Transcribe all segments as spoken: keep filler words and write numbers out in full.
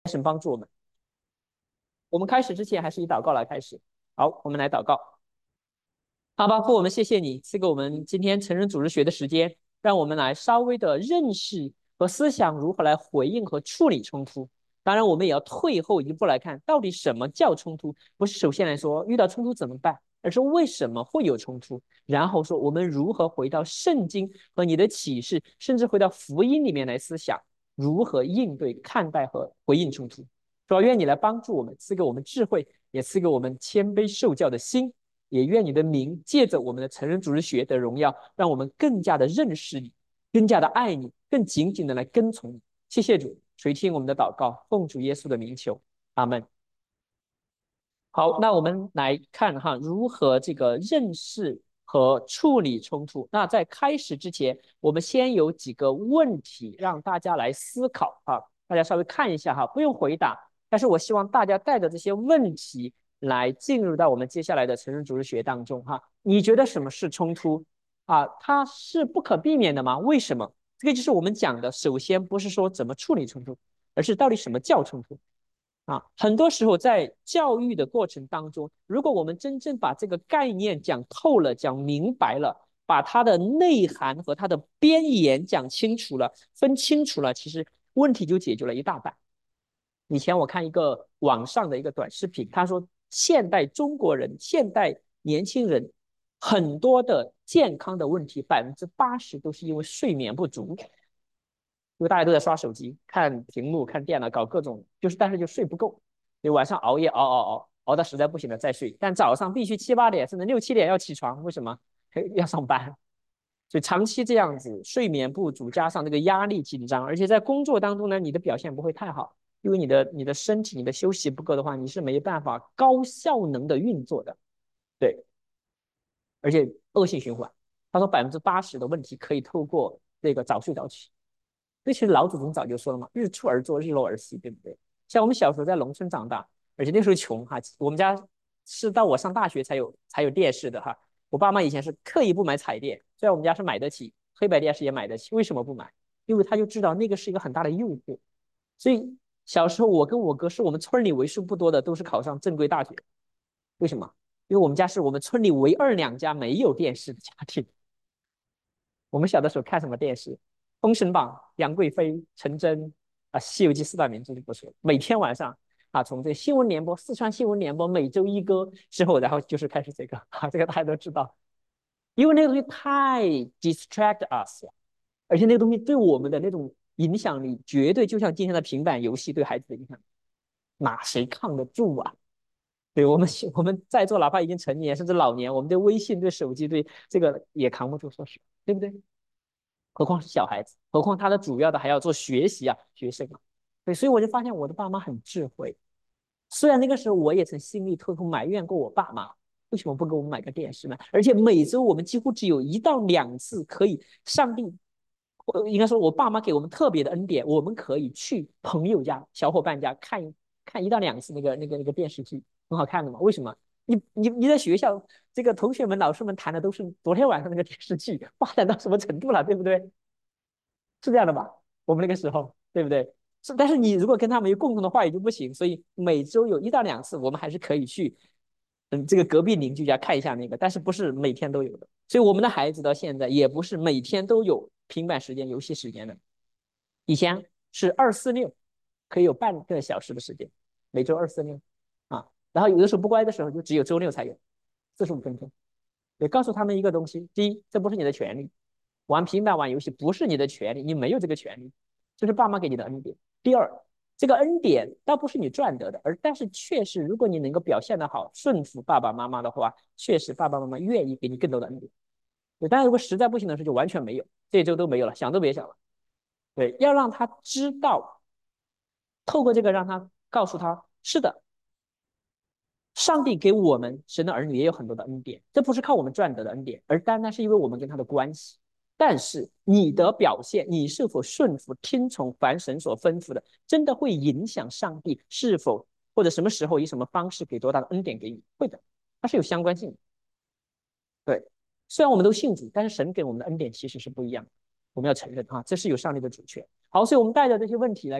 神帮助我们。我们开始之前，还是以祷告来开始。好，我们来祷告。阿爸父，我们谢谢你赐给我们今天成人组织学的时间，让我们来稍微的认识和思想如何来回应和处理冲突。当然，我们也要退后一步来看，到底什么叫冲突？不是首先来说遇到冲突怎么办，而是为什么会有冲突，然后说我们如何回到圣经和你的启示，甚至回到福音里面来思想，如何应对、看待和回应冲突。主要愿你来帮助我们，赐给我们智慧，也赐给我们谦卑受教的心。也愿你的名借着我们的成人组织学的荣耀，让我们更加的认识你，更加的爱你，更紧紧的来跟从你。谢谢主，垂听我们的祷告，奉主耶稣的名求，阿门。好，那我们来看哈，如何这个认识和处理冲突。那在开始之前，我们先有几个问题让大家来思考哈，大家稍微看一下哈，不用回答，但是我希望大家带着这些问题来进入到我们接下来的成人组织学当中哈。你觉得什么是冲突啊？它是不可避免的吗？为什么？这个就是我们讲的，首先不是说怎么处理冲突，而是到底什么叫冲突。啊，很多时候在教育的过程当中，如果我们真正把这个概念讲透了、讲明白了，把它的内涵和它的边沿讲清楚了、分清楚了，其实问题就解决了一大半。以前我看一个网上的一个短视频，他说现代中国人、现代年轻人很多的健康的问题，百分之八十都是因为睡眠不足。因为大家都在刷手机、看屏幕、看电脑，搞各种，就是但是就睡不够，你晚上熬夜熬熬熬，熬到实在不行了再睡，但早上必须七八点甚至六七点要起床，为什么？要上班，所以长期这样子睡眠不足，加上这个压力紧张，而且在工作当中呢，你的表现不会太好，因为你的你的身体、你的休息不够的话，你是没办法高效能的运作的，对，而且恶性循环。他说百分之八十的问题可以透过这个早睡早起。这其实老祖宗早就说了嘛，日出而作，日落而息，对不对？像我们小时候在农村长大，而且那时候穷哈，我们家是到我上大学才有才有电视的哈。我爸妈以前是刻意不买彩电，虽然我们家是买得起，黑白电视也买得起，为什么不买？因为他就知道那个是一个很大的诱惑。所以小时候我跟我哥是我们村里为数不多的都是考上正规大学，为什么？因为我们家是我们村里唯二两家没有电视的家庭。我们小的时候看什么电视？《封神榜》、杨贵妃、陈真啊，《西游记》四大名著就不说，每天晚上啊，从这新闻联播、四川新闻联播每周一歌之后，然后就是开始这个啊，这个大家都知道，因为那个东西太 distract us 了，而且那个东西对我们的那种影响力，绝对就像今天的平板游戏对孩子的影响，哪谁抗得住啊？对我们，我们在座哪怕已经成年甚至老年，我们对微信、对手机、对这个也扛不住，说实话，对不对？何况是小孩子，何况他的主要的还要做学习啊，学生啊，对，所以我就发现我的爸妈很智慧。虽然那个时候我也曾心里偷偷埋怨过我爸妈，为什么不给我们买个电视呢？而且每周我们几乎只有一到两次可以，上帝，应该说我爸妈给我们特别的恩典，我们可以去朋友家、小伙伴家看看一到两次那个那个那个电视剧，很好看的嘛。为什么？你你你在学校，这个同学们、老师们谈的都是昨天晚上那个电视剧发展到什么程度了，对不对？是这样的吧？我们那个时候，对不对？是，但是你如果跟他们有共同的话语就不行，所以每周有一到两次，我们还是可以去，嗯，这个隔壁邻居家看一下那个，但是不是每天都有的。所以我们的孩子到现在也不是每天都有平板时间、游戏时间的。以前是二四六，可以有半个小时的时间，每周二四六啊。然后有的时候不乖的时候，就只有周六才有四十五分钟。也告诉他们一个东西：第一，这不是你的权利，玩平板玩游戏不是你的权利，你没有这个权利，这是爸妈给你的恩典。第二，这个恩典倒不是你赚得的，而但是确实，如果你能够表现得好，顺服爸爸妈妈的话，确实爸爸妈妈愿意给你更多的恩典。对，但是如果实在不行的时候，就完全没有，这周都没有了，想都别想了。对，要让他知道，透过这个让他告诉他，是的，上帝给我们神的儿女也有很多的恩典，这不是靠我们赚得的恩典，而单单是因为我们跟他的关系。但是你的表现，你是否顺服、听从凡神所吩咐的，真的会影响上帝是否或者什么时候以什么方式给多大的恩典给你？会的，它是有相关性的。对，虽然我们都信主，但是神给我们的恩典其实是不一样的，我们要承认啊，这是有上帝的主权。好，所以我们带着这些问题来看，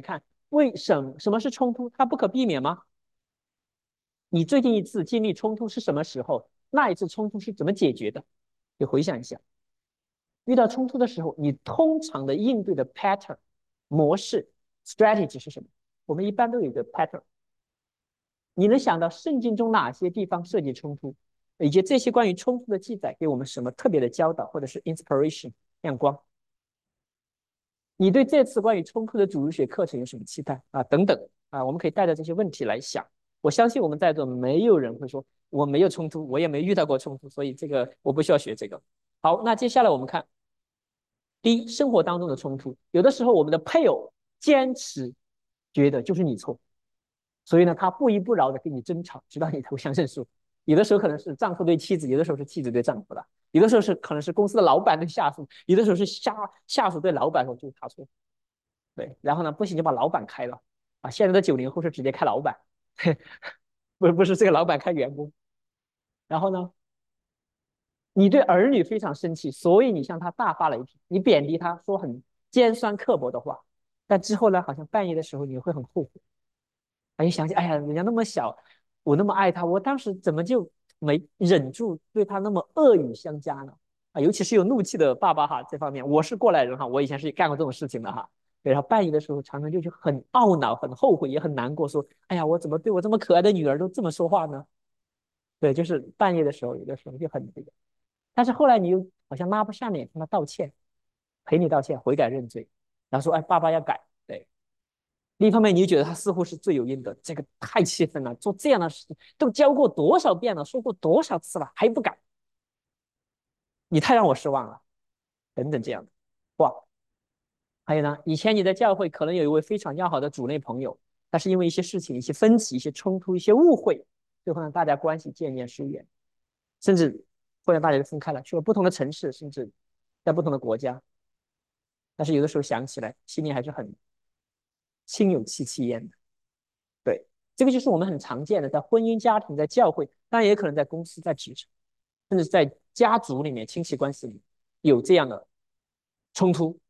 为什么什么是冲突？它不可避免吗？你最近一次经历冲突是什么时候？那一次冲突是怎么解决的？你回想一下，遇到冲突的时候，你通常的应对的 pattern 模式 strategy 是什么？我们一般都有一个 pattern。你能想到圣经中哪些地方涉及冲突，以及这些关于冲突的记载给我们什么特别的教导，或者是 inspiration 亮光？你对这次关于冲突的主日学课程有什么期待啊？等等啊，我们可以带着这些问题来想。我相信我们在座没有人会说我没有冲突，我也没遇到过冲突，所以这个我不需要学这个。好，那接下来我们看第一，生活当中的冲突，有的时候我们的配偶坚持觉得就是你错，所以呢，他不依不饶的跟你争吵，直到你投降认输。有的时候可能是丈夫对妻子，有的时候是妻子对丈夫的，有的时候是可能是公司的老板对下属，有的时候是下下属对老板说就是他错。对，然后呢，不行就把老板开了啊。现在的九零后是直接开老板，不不是这个老板开员工。然后呢，你对儿女非常生气，所以你向他大发雷霆，你贬低他，说很尖酸刻薄的话。但之后呢，好像半夜的时候你会很后悔，啊，一想起，哎呀，人家那么小，我那么爱他，我当时怎么就没忍住对他那么恶语相加呢？啊，尤其是有怒气的爸爸哈，这方面我是过来人哈，我以前是干过这种事情的哈。对，然后半夜的时候，常常就就很懊恼、很后悔，也很难过，说，哎呀，我怎么对我这么可爱的女儿都这么说话呢？对，就是半夜的时候，有的时候就很这个。但是后来你又好像拉不下脸跟他道歉，赔你道歉，悔改认罪，然后说，哎，爸爸要改。对，另一方面，你就觉得他似乎是罪有应得，这个太气愤了，做这样的事情都教过多少遍了，说过多少次了，还不改，你太让我失望了，等等这样的话。还有呢，以前你在教会可能有一位非常要好的主内朋友，但是因为一些事情、一些分歧、一些冲突、一些误会，最后让大家关系渐渐疏远，甚至会让大家分开了，去了不同的城市，甚至在不同的国家。但是有的时候想起来，心里还是很心有戚戚焉的。对，这个就是我们很常见的，在婚姻家庭、在教会，当然也可能在公司、在职场，甚至在家族里面、亲戚关系里有这样的冲突。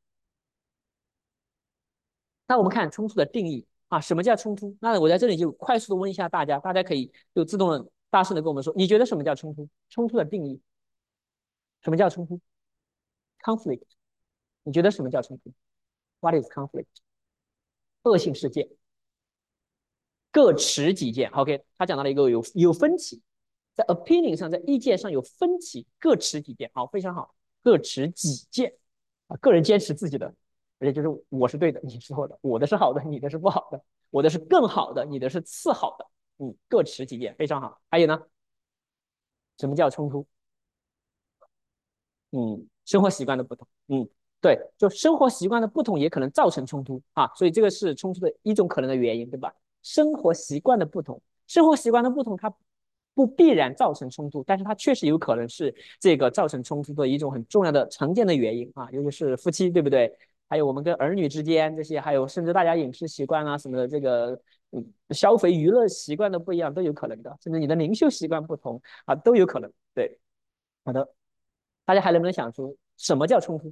那我们看冲突的定义啊，什么叫冲突？那我在这里就快速的问一下大家，大家可以就自动的大声的跟我们说，你觉得什么叫冲突？冲突的定义，什么叫冲突？conflict，你觉得什么叫冲突？What is conflict？恶性事件，各持己见。OK，他讲到了一个有有分歧，在 opinion 上，在意见上有分歧，各持己见。好，非常好，各持己见啊，个人坚持自己的，而且就是我是对的，你是错的，我的是好的，你的是不好的，我的是更好的，你的是次好的。嗯，各持己见，非常好。还有呢，什么叫冲突？嗯，生活习惯的不同。嗯，对，就生活习惯的不同也可能造成冲突啊，所以这个是冲突的一种可能的原因，对吧？生活习惯的不同，生活习惯的不同，它不必然造成冲突，但是它确实有可能是这个造成冲突的一种很重要的常见的原因啊，尤其是夫妻，对不对？还有我们跟儿女之间这些，还有甚至大家饮食习惯啊什么的，这个嗯消费娱乐习惯的不一样都有可能的，甚至你的灵修习惯不同啊都有可能。对，好的。大家还能不能想出什么叫冲突？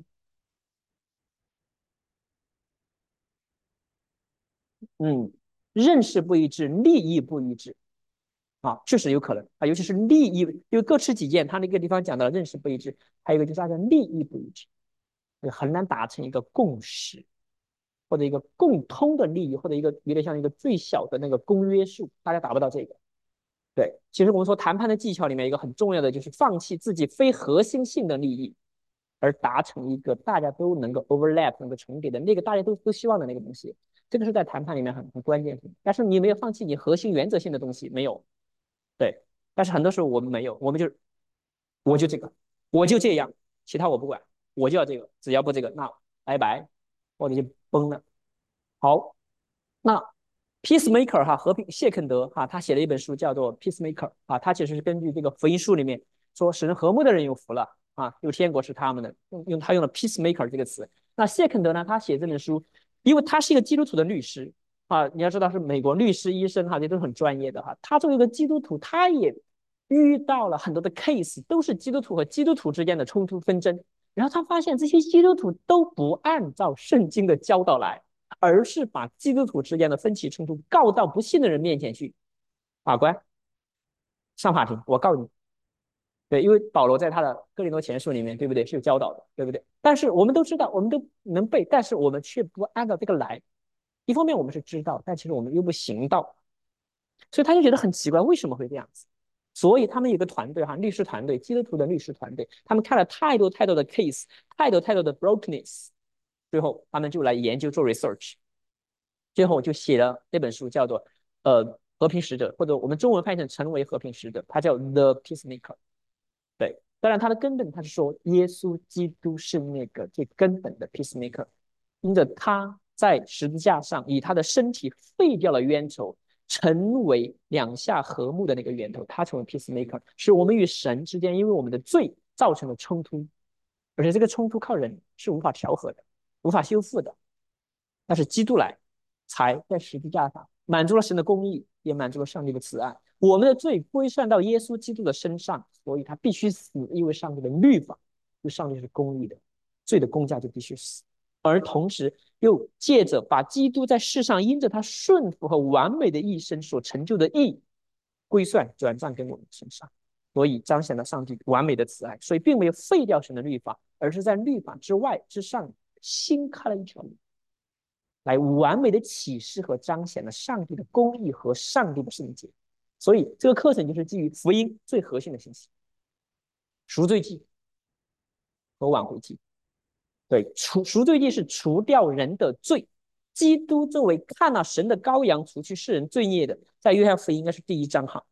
嗯，认识不一致，利益不一致啊，确实有可能啊，尤其是利益，因为各持己见，他那个地方讲到了认识不一致，还有一个就是大家利益不一致，很难达成一个共识或者一个共通的利益，或者一个有点像一个最小的那个公约数，大家达不到这个。对，其实我们说谈判的技巧里面一个很重要的就是放弃自己非核心性的利益，而达成一个大家都能够 overlap 能够重叠的那个大家都都希望的那个东西，这个是在谈判里面很很关键的。但是你没有放弃你核心原则性的东西，没有。对，但是很多时候我们没有，我们就我就这个，我就这样，其他我不管，我就要这个，只要不这个，那拜拜，或者就崩了。好，那 Peacemaker 哈，和平谢肯德哈，他写了一本书叫做 Peacemaker 啊，他其实是根据这个福音书里面说使人和睦的人有福了啊，有天国是他们的，用用他用了 Peacemaker 这个词。那谢肯德呢，他写这本书，因为他是一个基督徒的律师啊，你要知道是美国律师、医生哈，这都是很专业的哈。他作为一个基督徒，他也遇到了很多的 case，都是基督徒和基督徒之间的冲突纷争，然后他发现这些基督徒都不按照圣经的教导来。 而是把基督徒之间的分歧冲突告到不信的人面前去，法官上法庭，我告你。对，因为保罗在他的哥林多前书里面，对不对，是有教导的，对不对？但是我们都知道，我们都能背，但是我们却不按照这个来。一方面我们是知道，但其实我们又不行道，所以他就觉得很奇怪，为什么会这样子？所以他们有个团队哈，律师团队，基督徒的律师团队，他们看了太多太多的 case，太多太多的 brokenness，最后他们就来研究做 research，最后就写了那本书，叫做呃和平使者，或者我们中文翻译成成为和平使者，它叫 The Peacemaker。对，当然它的根本，它是说耶稣基督是那个最根本的 peacemaker，因着他在十字架上以他的身体废掉了冤仇，成为两下和睦的那个源头，他成为 peacemaker，是我们与神之间因为我们的罪造成的冲突，而且这个冲突靠人是无法调和的，无法修复的，但是基督来，才在十字架上满足了神的公义，也满足了上帝的慈爱。我们的罪归算到耶稣基督的身上，所以他必须死，因为上帝的律法，因为上帝是公义的，罪的公价就必须死。而同时又借着把基督在世上因着他顺服和完美的一生所成就的义归算转账给我们身上，所以彰显了上帝完美的慈爱。所以并没有废掉神的律法，而是在律法之外之上新开了一条路，来完美的启示和彰显了上帝的公义和上帝的圣洁。所以这个课程就是基于福音最核心的信息：赎罪记和挽回记。对，除赎罪记是除掉人的罪，基督作为看了神的羔羊，除去世人罪孽的，在约翰福音应该是第一章哈。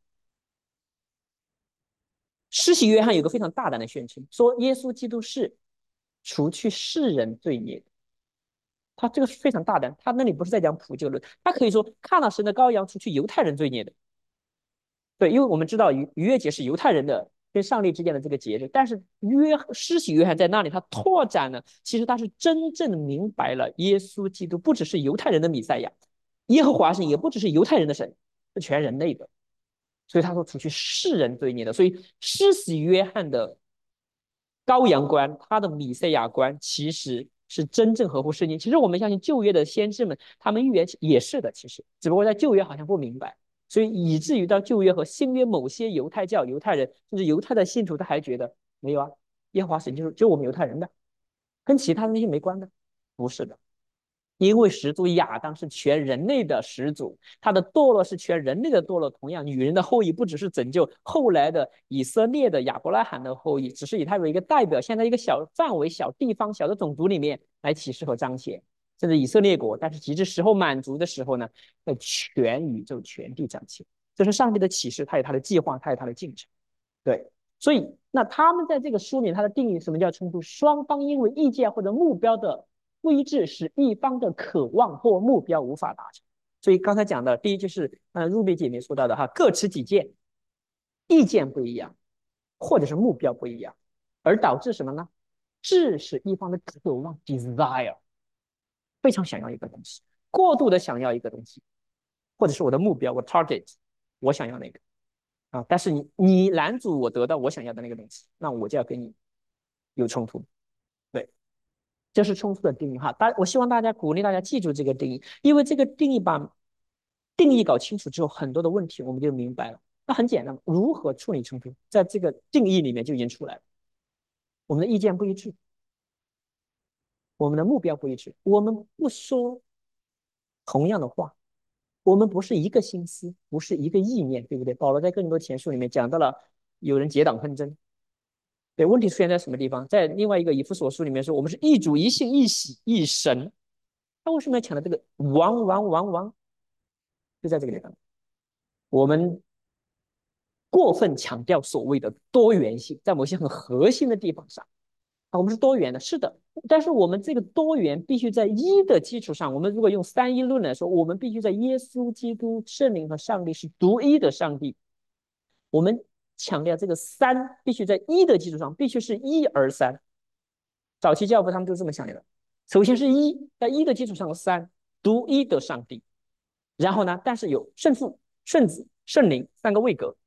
施洗约翰有个非常大胆的宣称，说耶稣基督是除去世人罪孽的。他这个是非常大胆，他那里不是在讲普救论，他可以说看了神的羔羊，除去犹太人罪孽的。对，因为我们知道逾逾越节是犹太人的跟上帝之间的这个节日，但是约施洗约翰在那里他拓展了，其实他是真正的明白了耶稣基督不只是犹太人的弥赛亚，耶和华神也不只是犹太人的神，是全人类的。所以他说除去世人罪孽的，所以施洗约翰的羔羊观，他的弥赛亚观其实是真正合乎圣经。其实我们相信旧约的先知们，他们预言也是的，其实只不过在旧约好像不明白。所以以至于到旧约和新约，某些犹太教、犹太人甚至犹太的信徒，他还觉得没有啊，耶和华神就是就我们犹太人的，跟其他的那些没关的，不是的。因为始祖亚当是全人类的始祖，他的堕落是全人类的堕落。同样，女人的后裔不只是拯救后来的以色列的亚伯拉罕的后裔，只是以他为一个代表，现在一个小范围、小地方、小的种族里面来启示和彰显。甚至以色列国，但是极致时候满足的时候呢，在全宇宙全地彰显，这是上帝的启示，他有他的计划，他有他的进程。对，所以那他们在这个书里，他的定义什么叫冲突？双方因为意见或者目标的不一致，使一方的渴望或目标无法达成。所以刚才讲的第一就是呃入贝姐妹说到的哈，各持己见，意见不一样，或者是目标不一样，而导致什么呢？致使一方的渴望 desire。非常想要一个东西，过度的想要一个东西，或者是我的目标，我 target，我想要那个啊，但是你你拦阻我得到我想要的那个东西，那我就要跟你有冲突。对，这是冲突的定义哈。大我希望大家鼓励大家记住这个定义，因为这个定义把定义搞清楚之后，很多的问题我们就明白了。那很简单，如何处理冲突，在这个定义里面就已经出来了。我们的意见不一致，我们的目标不一致，我们不说同样的话，我们不是一个心思，不是一个意念，对不对？保罗在更多前书里面讲到了有人结党纷争。对，问题出现在什么地方？在另外一个以弗所书里面说，我们是一主一信一喜一神。他为什么要强调这个王王王王？就在这个地方，我们过分强调所谓的多元性，在某些很核心的地方上。啊，我们是多元的，是的，但是我们这个多元必须在一的基础上。我们如果用三一论来说，我们必须在耶稣基督、圣灵和上帝是独一的上帝。我们强调这个三必须在一的基础上，必须是一而三。早期教父他们就这么强调的。首先是一，在一的基础上的三，独一的上帝。然后呢，但是有圣父、圣子、圣灵三个位格。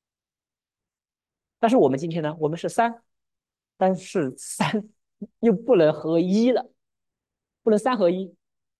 但是我们今天呢，我们是三。但是三又不能合一了，不能三合一。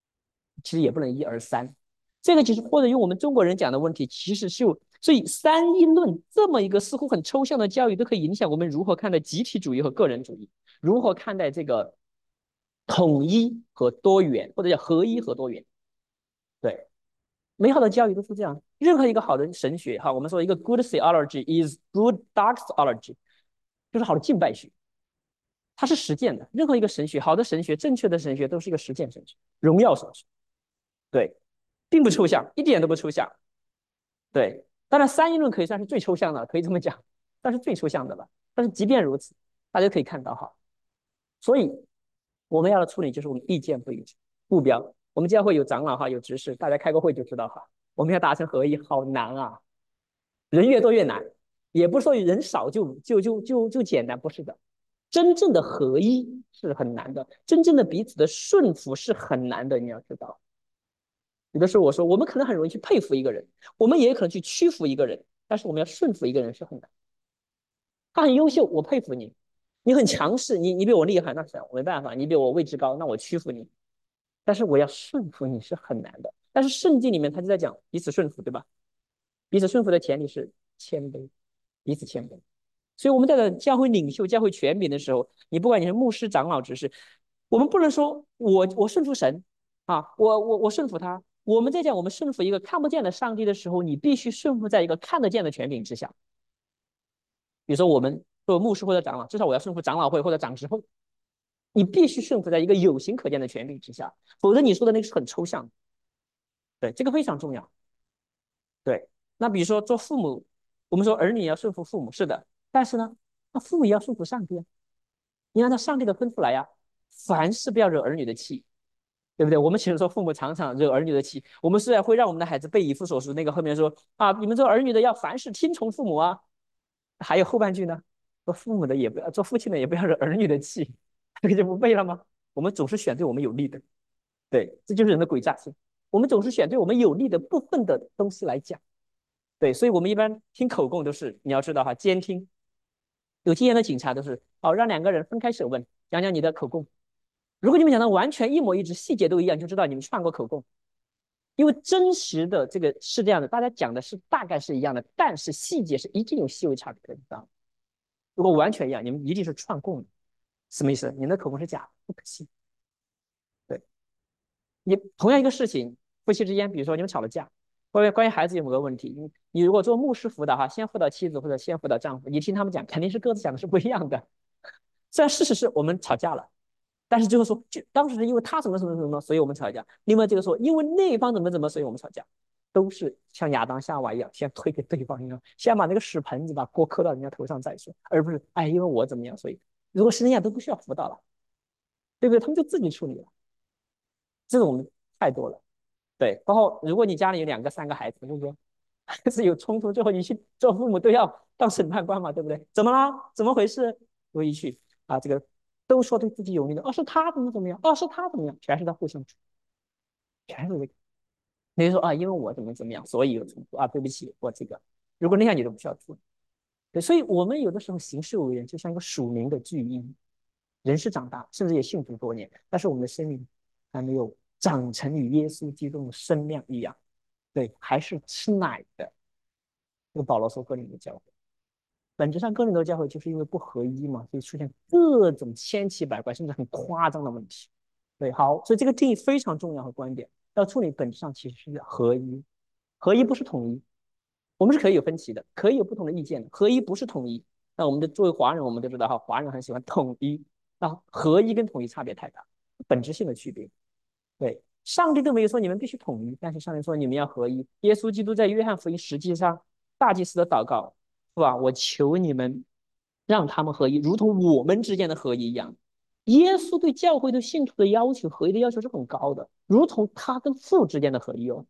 其实也不能一而三。这个其实或者用我们中国人讲的问题，其实是所以三一论这么一个似乎很抽象的教育，都可以影响我们如何看待集体主义和个人主义，如何看待这个统一和多元，或者叫合一和多元。对，美好的教育都是这样。任何一个好的神学，哈，我们说一个 good theology is good doxology，就是好的敬拜学，它是实践的。任何一个神学，好的神学，正确的神学，都是一个实践神学，荣耀神学。对，并不抽象，一点都不抽象。对，当然三一论可以算是最抽象的，可以这么讲，但是最抽象的了。但是即便如此，大家可以看到哈，所以我们要的处理就是我们意见不一致，目标。我们教会有长老哈，有执事，大家开个会就知道哈。我们要达成合一，好难啊！人越多越难，也不是说人少就就就就就简单，不是的。真正的合一是很难的，真正的彼此的顺服是很难的，你要知道。有的时候我说，我们可能很容易去佩服一个人，我们也可能去屈服一个人，但是我们要顺服一个人是很难。他很优秀，我佩服你；你很强势，你你比我厉害，那是我没办法；你比我位置高，那我屈服你。但是我要顺服你是很难的。但是圣经里面他就在讲彼此顺服，对吧？彼此顺服的前提是谦卑，彼此谦卑。所以我们在教会领袖、教会权柄的时候，你不管你是牧师、长老、执事，我们不能说我我顺服神啊，我我我顺服他。我们在讲我们顺服一个看不见的上帝的时候，你必须顺服在一个看得见的权柄之下。比如说我们作为牧师或者长老，至少我要顺服长老会或者长执会，你必须顺服在一个有形可见的权柄之下，否则你说的那个是很抽象的。对，这个非常重要。对，那比如说做父母，我们说儿女要顺服父母，是的，但是呢，那父母也要顺服上帝啊，你按照上帝的吩咐来呀、啊，凡事不要惹儿女的气，对不对？我们其实说父母常常惹儿女的气，我们虽然会让我们的孩子背以父所书，那个后面说啊，你们做儿女的要凡事听从父母啊，还有后半句呢，做父母的也不要，做父亲的也不要惹儿女的气，这个就不背了吗？我们总是选对我们有利的，对，这就是人的诡诈性，我们总是选对我们有利的部分的东西来讲。对，所以我们一般听口供都是，你要知道哈，监听有经验的警察都是，哦，让两个人分开审问，讲讲你的口供。如果你们讲的完全一模一致，细节都一样，就知道你们串过口供。因为真实的这个是这样的，大家讲的是大概是一样的，但是细节是一定有细微差别的，知道吗？如果完全一样，你们一定是串供的。什么意思？你们的口供是假的，不可信。对，你同样一个事情，夫妻之间，比如说你们吵了架，关于关于孩子有某个问题，你你如果做牧师辅导哈，先辅导妻子或者先辅导丈夫，你听他们讲，肯定是各自讲的是不一样的。虽然事实是我们吵架了，但是最后说，就当时是因为他怎么怎么怎么，所以我们吵架。另外这个说，因为那一方怎么怎么，所以我们吵架，都是像亚当夏娃一样，先推给对方一样，先把那个屎盆子把锅磕到人家头上再说，而不是哎，因为我怎么样，所以如果是那样都不需要辅导了，对不对？他们就自己处理了，这种太多了。对，包括如果你家里有两个、三个孩子，对不对？孩子有冲突，最后你去做父母都要当审判官嘛，对不对？怎么了？怎么回事？我一去啊，这个都说对自己有利的，哦，是他怎么怎么样，哦，是他怎么样，全是在互相处，全是这个。你就说啊，因为我怎么怎么样，所以有冲突啊，对不起，我这个，如果那样你都不需要做。对，所以我们有的时候行事为人就像一个属灵的巨婴，人是长大，甚至也幸福多年，但是我们的生命还没有长成与耶稣基督的身量一样，对，还是吃奶的。这个保罗说哥林多教会，本质上哥林多教会就是因为不合一嘛，所以出现各种千奇百怪甚至很夸张的问题。对，好，所以这个定义非常重要和观点，要处理本质上其实是合一，合一不是统一，我们是可以有分歧的，可以有不同的意见的，合一不是统一。那我们的作为华人，我们都知道哈，华人很喜欢统一，那合一跟统一差别太大，本质性的区别。对，上帝都没有说你们必须统一，但是上帝说你们要合一。耶稣基督在约翰福音实际上大祭司的祷告是吧？我求你们让他们合一，如同我们之间的合一一样。耶稣对教会对信徒的要求，合一的要求是很高的，如同他跟父之间的合一哦，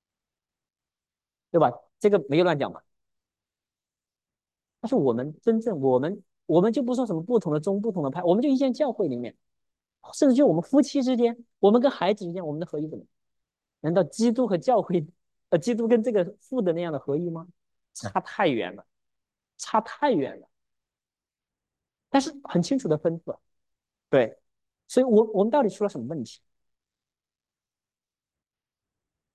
对吧？这个没有乱讲嘛。但是我们真正我们我们就不说什么不同的宗不同的派，我们就一间教会里面，甚至就我们夫妻之间，我们跟孩子之间，我们的合一怎么？难道基督和教会，呃，基督跟这个父的那样的合一吗？差太远了，差太远了。但是很清楚的分出，对，所以我我们到底出了什么问题？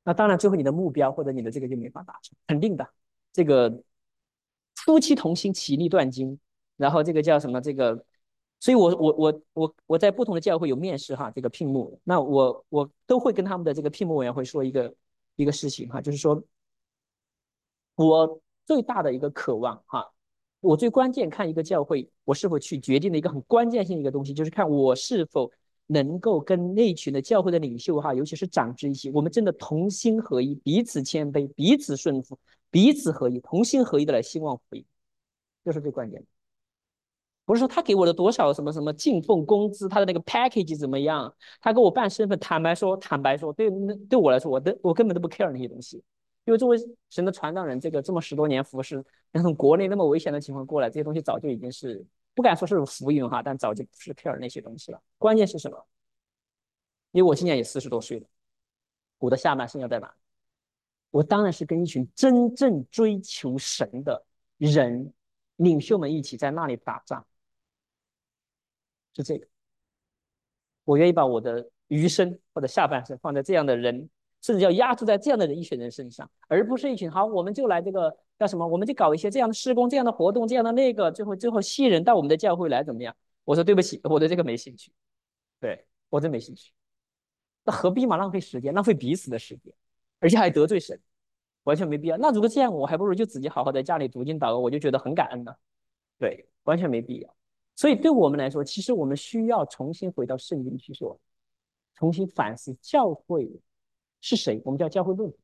那当然最后你的目标或者你的这个就没法达成，肯定的。这个夫妻同心，其利断金。然后这个叫什么？这个，所以我我我我我在不同的教会有面试哈，这个聘牧，那我我都会跟他们的这个聘牧委员会说一个一个事情哈，就是说我最大的一个渴望哈，我最关键看一个教会我是否去决定的一个很关键性的一个东西，就是看我是否能够跟那群的教会的领袖哈，尤其是长子一起，我们真的同心合一，彼此谦卑，彼此顺服，彼此合一，同心合一的来兴旺福音，这是最关键的。不是说他给我的多少什么什么进奉工资，他的那个 package 怎么样，他给我办身份，坦白说，坦白说，对对我来说，我的我根本都不 care 那些东西，因为作为神的传道人，这个这么十多年服侍，从国内那么危险的情况过来，这些东西早就已经是不敢说是浮云哈，但早就不是 care 那些东西了。关键是什么？因为我今年也四十多岁了，我的下半生要在哪？我当然是跟一群真正追求神的人领袖们一起在那里打仗，是这个。我愿意把我的余生或者下半生放在这样的人，甚至要压注在这样的人一群人身上，而不是一群好，我们就来这个叫什么，我们就搞一些这样的施工、这样的活动、这样的那个，最后最后吸引人到我们的教会来怎么样？我说对不起，我对这个没兴趣，对我真没兴趣。那何必嘛，浪费时间，浪费彼此的时间，而且还得罪神，完全没必要。那如果这样，我还不如就自己好好在家里读经祷告，我就觉得很感恩了。对，完全没必要。所以对我们来说，其实我们需要重新回到圣经去说，重新反思教会是谁。我们叫教会论，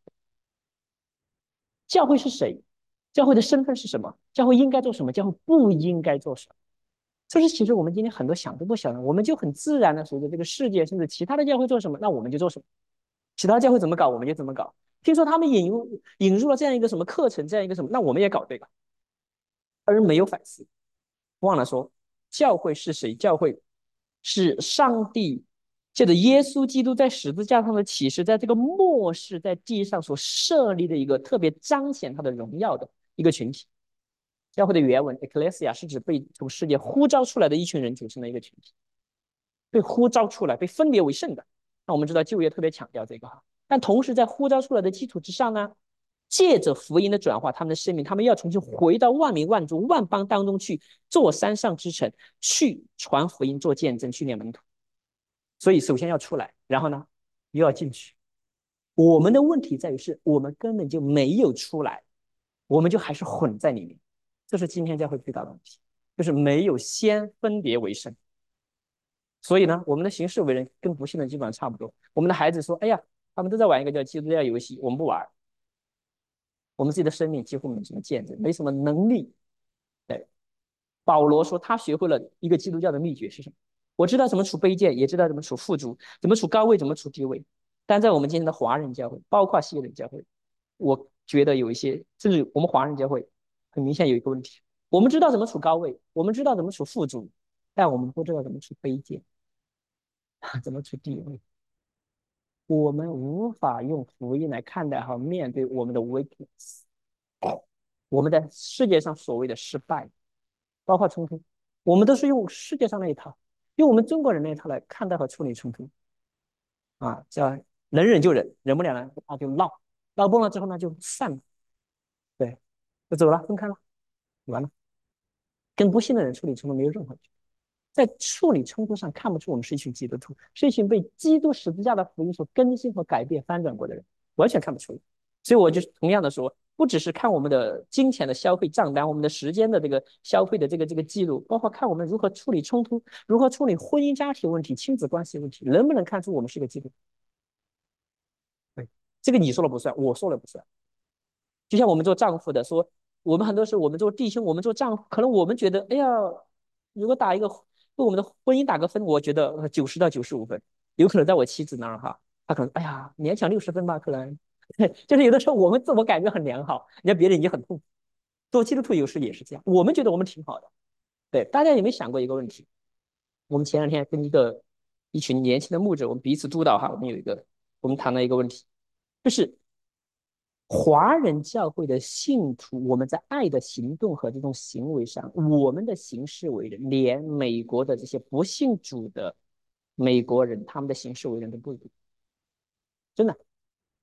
教会是谁？教会的身份是什么？教会应该做什么？教会不应该做什么？这是其实我们今天很多想都不想的，我们就很自然的随着这个世界甚至其他的教会做什么，那我们就做什么。其他教会怎么搞，我们就怎么搞。听说他们引入引入了这样一个什么课程，这样一个什么，那我们也搞这个，而没有反思。忘了说，教会是谁？教会是上帝借着耶稣基督在十字架上的启示，在这个末世在地上所设立的一个特别彰显他的荣耀的一个群体。教会的原文 ecclesia 是指被从世界呼召出来的一群人组成的一个群体，被呼召出来，被分别为圣的。那我们知道旧约特别强调这个哈，但同时在呼召出来的基础之上呢，借着福音的转化，他们的生命，他们要重新回到万民万族万邦当中去，做山上之城，去传福音，做见证，训练门徒。所以首先要出来，然后呢又要进去。我们的问题在于是我们根本就没有出来，我们就还是混在里面。这是今天教会最大的问题，就是没有先分别为圣。所以呢，我们的行事为人跟不信的基本上差不多。我们的孩子说：“哎呀，他们都在玩一个叫基督教游戏，我们不玩。我们自己的生命几乎没什么见证，没什么能力。”对，保罗说他学会了一个基督教的秘诀是什么？我知道怎么处卑贱，也知道怎么处富足，怎么处高位，怎么处低位。但在我们今天的华人教会，包括西人教会，我觉得有一些，甚至我们华人教会很明显有一个问题：我们知道怎么处高位，我们知道怎么处富足，但我们不知道怎么处卑贱，怎么处低位。我们无法用福音来看待和面对我们的 weakness，我们在世界上所谓的失败，包括冲突，我们都是用世界上那一套，用我们中国人那一套来看待和处理冲突啊，叫能忍就忍，忍不了了那就闹，闹崩了之后呢就散了，对，就走了，分开了，完了，跟不信的人处理冲突没有任何区别，在处理冲突上看不出我们是一群基督徒，是一群被基督十字架的福音所更新和改变翻转过的人，完全看不出来。所以我就同样的说，不只是看我们的金钱的消费账单，我们的时间的这个消费的这个这个记录，包括看我们如何处理冲突，如何处理婚姻家庭问题、亲子关系问题，能不能看出我们是个基督徒？对，这个你说了不算，我说了不算。就像我们做丈夫的说，我们很多时候我们做弟兄，我们做丈夫，可能我们觉得，哎呀，如果打一个为我们的婚姻打个分，我觉得九十到九十五分，有可能在我妻子那儿哈，她可能哎呀勉强六十分吧，可能就是有的时候我们自我感觉很良好，人家别人已经很痛苦。做基督徒有时也是这样，我们觉得我们挺好的。对，大家有没有想过一个问题？我们前两天跟一个一群年轻的牧者，我们彼此督导哈，我们有一个我们谈了一个问题，就是华人教会的信徒，我们在爱的行动和这种行为上，我们的行事为人，连美国的这些不信主的美国人，他们的行事为人都不一样，真的。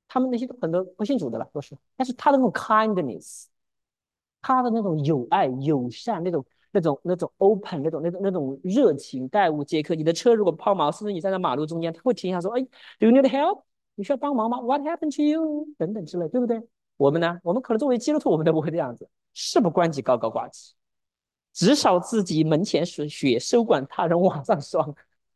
他们那些很多不信主的了，都是，但是他的那种 kindness，他的那种友爱、友善，那种、那种、那种 open，那种、那种、那种热情待物皆可。你的车如果抛锚，甚至你站在马路中间，他会停下说：“哎，Do you need help？你需要帮忙吗？What happened to you？” 等等之类，对不对？我们呢？我们可能作为基督徒，我们都不会这样子，事不关己，高高挂起，只扫自己门前雪，收管他人瓦上霜。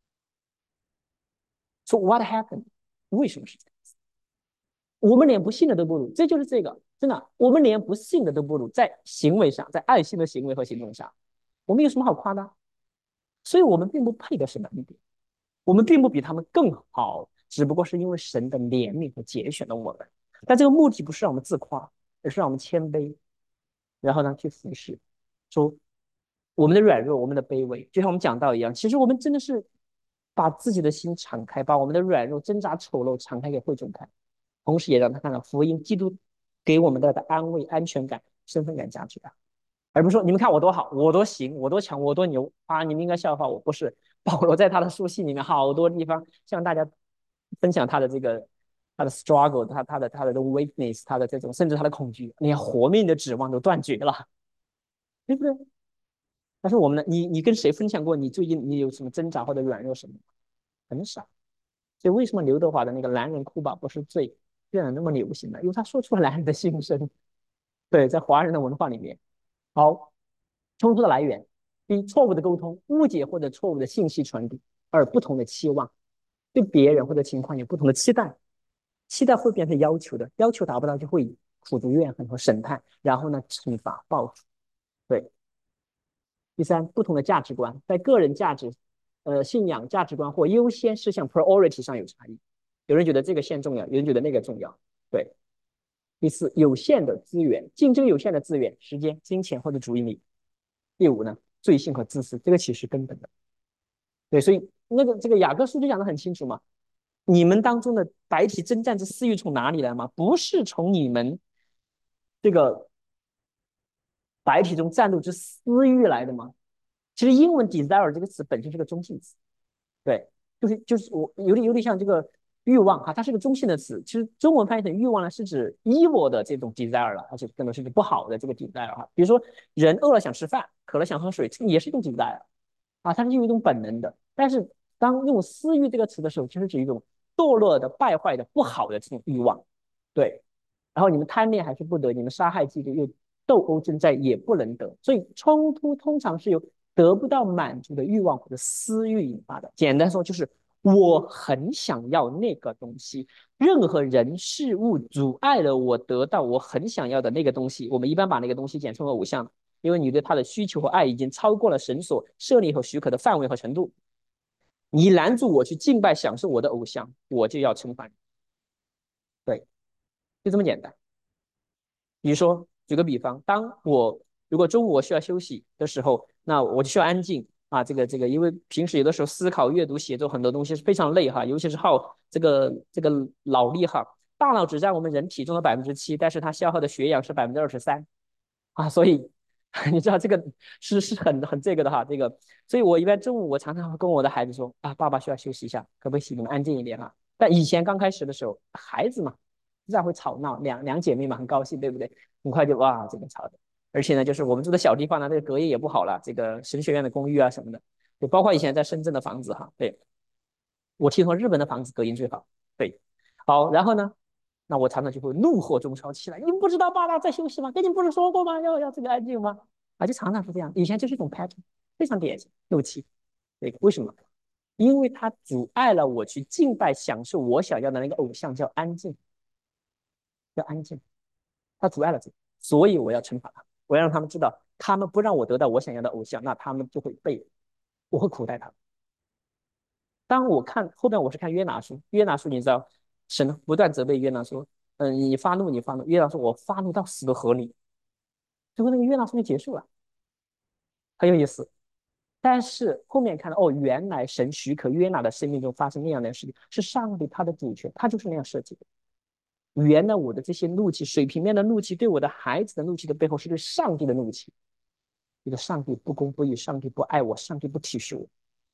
说 What happened？为什么是这样？我们连不信的都不如，这就是这个，真的，我们连不信的都不如，在行为上，在爱心的行为和行动上，我们有什么好夸的？所以我们并不配得神的恩典，我们并不比他们更好，只不过是因为神的怜悯和拣选了我们。但这个目的不是让我们自夸，而是让我们谦卑，然后呢去服侍，说我们的软弱，我们的卑微，就像我们讲到一样，其实我们真的是把自己的心敞开，把我们的软弱、挣扎、丑陋敞开给会众看，同时也让他看到福音、基督给我们的安慰、安全感、身份感、价值感。而不是说你们看我多好，我多行，我多强，我多牛啊！你们应该效法我。不是保罗在他的书信里面好多地方向大家分享他的这个他的 struggle，他他的他的 weakness，他的这种甚至他的恐惧，连活命的指望都断绝了，对不对？但是我们呢，你你跟谁分享过你最近你有什么挣扎或者软弱什么？很少。所以为什么刘德华的那个男人哭吧不是罪变得那么流行呢？因为他说出了男人的心声。对，在华人的文化里面。好，冲突的来源：第一，错误的沟通、误解或者错误的信息传递；二，不同的期望，对别人或者情况有不同的期待，期待会变成要求的，要求达不到就会苦读怨恨和审判，然后呢惩罚报复。对，第三，不同的价值观，在个人价值、呃信仰价值观或优先事项 priority 上有差异，有人觉得这个先重要，有人觉得那个重要。对，第四，有限的资源，竞争有限的资源，时间、金钱或者注意力。第五呢，罪性和自私，这个其实根本的。对，所以那个这个雅各书就讲的很清楚嘛，你们当中的白体征战之私欲从哪里来吗？不是从你们这个白体中战斗之私欲来的吗？其实英文 desire 这个词本身是个中性词，对，就是就是我有点有点像这个欲望哈，它是个中性的词。其实中文翻译成欲望呢，是指 evil 的这种 desire 了，而且更多是指不好的这个 desire 哈。比如说人饿了想吃饭，渴了想喝水，这也是一种 desire 啊，它是有一种本能的。但是当用私欲这个词的时候，其实指一种堕落的、败坏的、不好的这种欲望。对，然后你们贪恋还是不得，你们杀害嫉妒又斗殴征战也不能得，所以冲突通常是由得不到满足的欲望或者私欲引发的。简单说就是我很想要那个东西，任何人事物阻碍了我得到我很想要的那个东西，我们一般把那个东西简称为偶像，因为你对他的需求和爱已经超过了神所设立和许可的范围和程度。你拦住我去敬拜享受我的偶像，我就要惩罚你。对，就这么简单。比如说，举个比方，当我如果中午我需要休息的时候，那我就需要安静啊。这个这个，因为平时有的时候思考、阅读、写作很多东西是非常累哈，尤其是耗这个这个脑力哈。大脑只占我们人体重的百分之七，但是它消耗的血氧是百分之二十三啊，所以你知道这个是是很很这个的哈。这个，所以我一般中午我常常会跟我的孩子说啊，爸爸需要休息一下，可不可以你们安静一点哈？但以前刚开始的时候，孩子嘛。自然会吵闹，两两姐妹嘛，很高兴，对不对？很快就哇，这个吵的，而且呢，就是我们住的小地方呢，这个隔音也不好了，这个神学院的公寓啊什么的，就包括以前在深圳的房子哈，对，我听说日本的房子隔音最好，对，好，然后呢，那我常常就会怒火中烧起来，你们不知道爸爸在休息吗？跟你不是说过吗？要要这个安静吗？啊，就常常是这样，以前就是一种 pattern，非常典型，怒气，对，为什么？因为它阻碍了我去敬拜、享受我想要的那个偶像，叫安静，叫安静。他阻碍了这个，所以我要惩罚他，我要让他们知道，他们不让我得到我想要的偶像，那他们就会被我会苦待他们。当我看后边我是看约拿书，约拿书你知道，神不断责备约拿说，嗯，你发怒你发怒，约拿说我发怒到死都合理，最后那个约拿书就结束了，很有意思。但是后面看到哦，原来神许可约拿的生命中发生那样的事情，是上帝他的主权，他就是那样设计的。原来我的这些怒气，水平面的怒气，对我的孩子的怒气的背后，是对上帝的怒气。一个上帝不公不义，上帝不爱我，上帝不体恤我，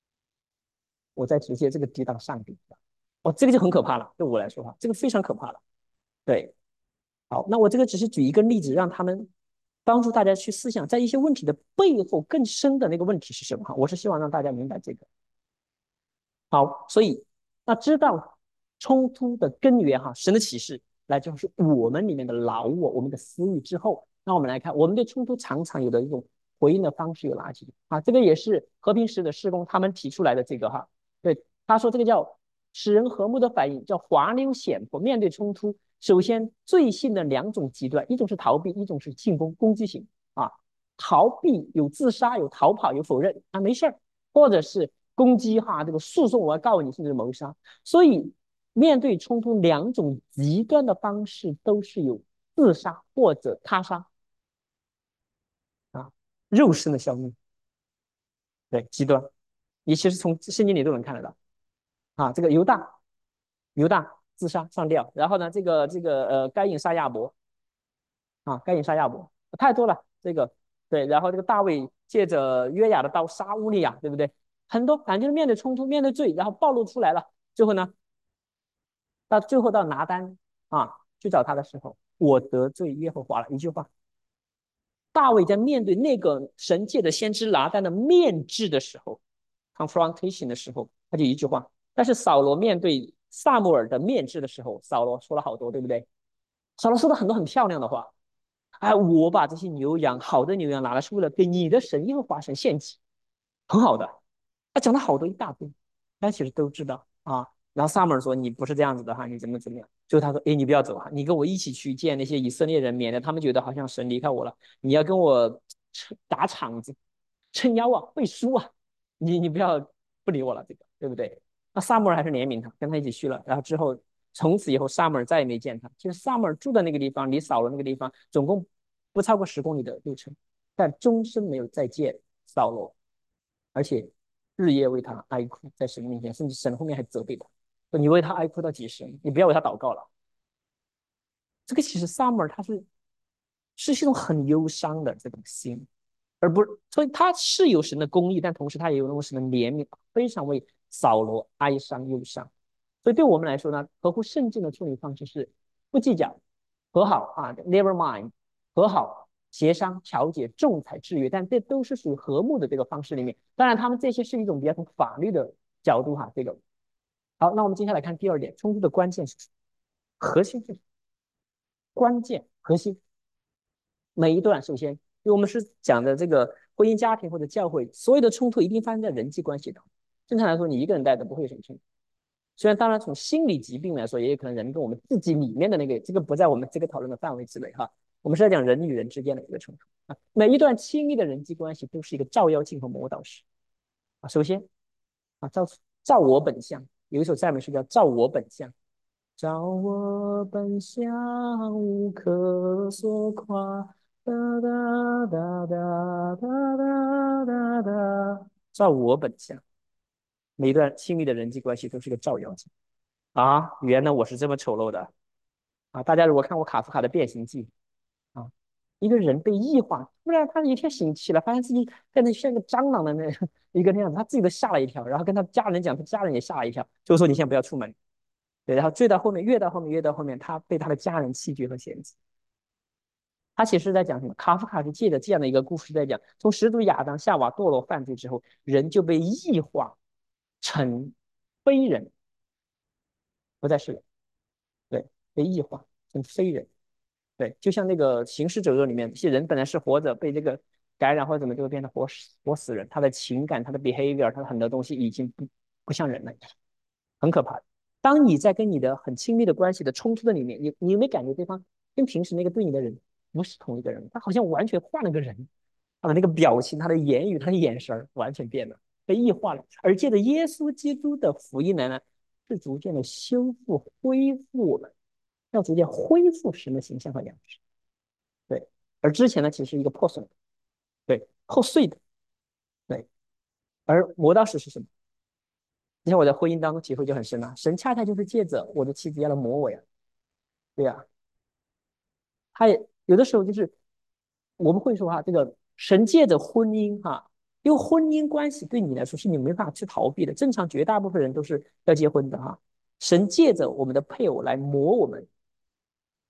我在直接这个抵挡上帝。哦，这个就很可怕了。对我来说哈，这个非常可怕了。 对，好，那我这个只是举一个例子，让他们帮助大家去思想，在一些问题的背后更深的那个问题是什么哈？我是希望让大家明白这个。好，所以那知道冲突的根源哈，神的启示来就是我们里面的老我，我们的私欲之后，那我们来看，我们对冲突常常有的一种回应的方式有哪几种啊？这个也是和平时的施工他们提出来的这个哈，对，他说这个叫使人和睦的反应，叫滑溜险迫。面对冲突，首先最信的两种极端，一种是逃避，一种是进攻攻击型啊。逃避有自杀，有逃跑，有否认啊，没事儿，或者是攻击哈，这个诉讼我要告你，甚至谋杀。所以面对冲突，两种极端的方式都是有自杀或者他杀啊，肉身的消灭，对，极端，你其实从圣经里都能看得到啊。这个犹大，犹大自杀上吊，然后呢，这个这个呃，该隐杀亚伯啊，该隐杀亚伯，太多了，这个对，然后这个大卫借着约雅的刀杀乌利亚，对不对？很多，反正就是面对冲突，面对罪，然后暴露出来了，最后呢，到最后到拿单啊去找他的时候，我得罪耶和华了一句话。大卫在面对那个神界的先知拿单的面质的时候，confrontation 的时候，他就一句话。但是扫罗面对萨母尔的面质的时候，扫罗说了好多，对不对？扫罗说了很多很漂亮的话，哎，我把这些牛羊，好的牛羊拿来是为了给你的神耶和华神献祭，很好的。他讲了好多一大堆，大家其实都知道啊。然后萨母尔说：“你不是这样子的哈，你怎么怎么样？”最后他说：“哎，你不要走哈，你跟我一起去见那些以色列人，免得他们觉得好像神离开我了。你要跟我打场子，撑腰啊，背书啊，你你不要不理我了，这个对不对？”那萨母尔还是怜悯他，跟他一起去了。然后之后从此以后，萨母尔再也没见他。其实萨母尔住的那个地方，离扫罗那个地方，总共不超过十公里的路程，但终身没有再见扫罗。而且日夜为他哀哭，在神面前，甚至神后面还责备他，说你为他哀哭到几时？你不要为他祷告了。这个其实 Summer 他是是一种很忧伤的这种心，而不是，所以他是有神的公义，但同时他也有那种神的怜悯，非常为扫罗哀伤忧伤。所以对我们来说呢，合乎圣经的处理方式是不计较、和好啊，never mind，和好、协商、调解、仲裁、制约，但这都是属于和睦的这个方式里面。当然，他们这些是一种比较从法律的角度哈，这个好。那我们接下来看第二点，冲突的关键是什么？核心是什么？关键核心每一段，首先，因为我们是讲的这个婚姻家庭或者教会，所有的冲突一定发生在人际关系当中。正常来说，你一个人带着不会有什么冲突。虽然当然从心理疾病来说，也有可能人跟我们自己里面的那个，这个不在我们这个讨论的范围之内哈。我们是在讲人与人之间的一个冲突啊。每一段亲密的人际关系都是一个照妖镜和磨刀石啊。首先啊，照照我本相，有一首赞美诗叫《照我本相》。照我本相，无可所夸。哒哒哒哒哒哒哒哒。照我本相，每一段亲密的人际关系都是个照妖镜啊！原来我是这么丑陋的啊！大家如果看过卡夫卡的《变形记》啊，一个人被异化，突然他一天醒起来，发现自己在那像个蟑螂的那一个那样子，他自己都吓了一跳，然后跟他家人讲，他家人也吓了一跳，就说你先不要出门。对，然后追到后面，越到后面，越到后面，他被他的家人弃绝和嫌弃。他其实在讲什么？卡夫卡是借着这样的一个故事在讲，从始祖亚当夏娃堕落犯罪之后，人就被异化成非人，不再是人。对，被异化成非人。对，就像那个《行尸走肉》里面，这些人本来是活着，被这个感染或者怎么，就会变成活死活死人。他的情感、他的 behavior、他的很多东西已经不不像人了，很可怕。当你在跟你的很亲密的关系的冲突的里面，你你有没有感觉对方跟平时那个对你的人不是同一个人？他好像完全换了个人，他的那个表情、他的言语、他的眼神完全变了，被异化了。而借着耶稣基督的福音来呢，是逐渐的修复、恢复我们，要逐渐恢复神的形象和样式。对，而之前呢，其实是一个破损的，对，破碎的，对。而磨刀石是什么？你看我在婚姻当中体会就很深了，神恰恰就是借着我的妻子要来磨我呀，对呀、啊，他也有的时候就是我们会说哈，这个神借着婚姻哈，因为婚姻关系对你来说是你没办法去逃避的，正常绝大部分人都是要结婚的哈，神借着我们的配偶来磨我们，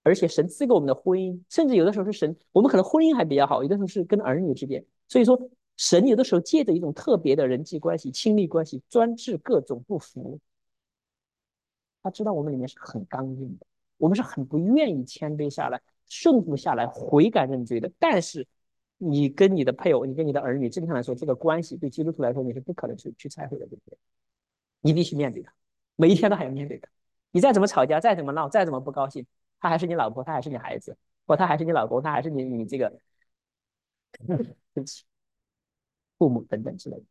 而且神赐给我们的婚姻，甚至有的时候是神，我们可能婚姻还比较好，有的时候是跟儿女之间。所以说，神有的时候借着一种特别的人际关系、亲密关系，专治各种不服。他知道我们里面是很刚硬的，我们是很不愿意谦卑下来、顺服下来、悔改认罪的。但是，你跟你的配偶、你跟你的儿女，正常来说，这个关系对基督徒来说，你是不可能去去拆毁的，对不对？你必须面对他，每一天都还要面对他。你再怎么吵架，再怎么闹，再怎么不高兴，他还是你老婆，他还是你孩子，或他还是你老公，他还是你你这个对不起父母等等之类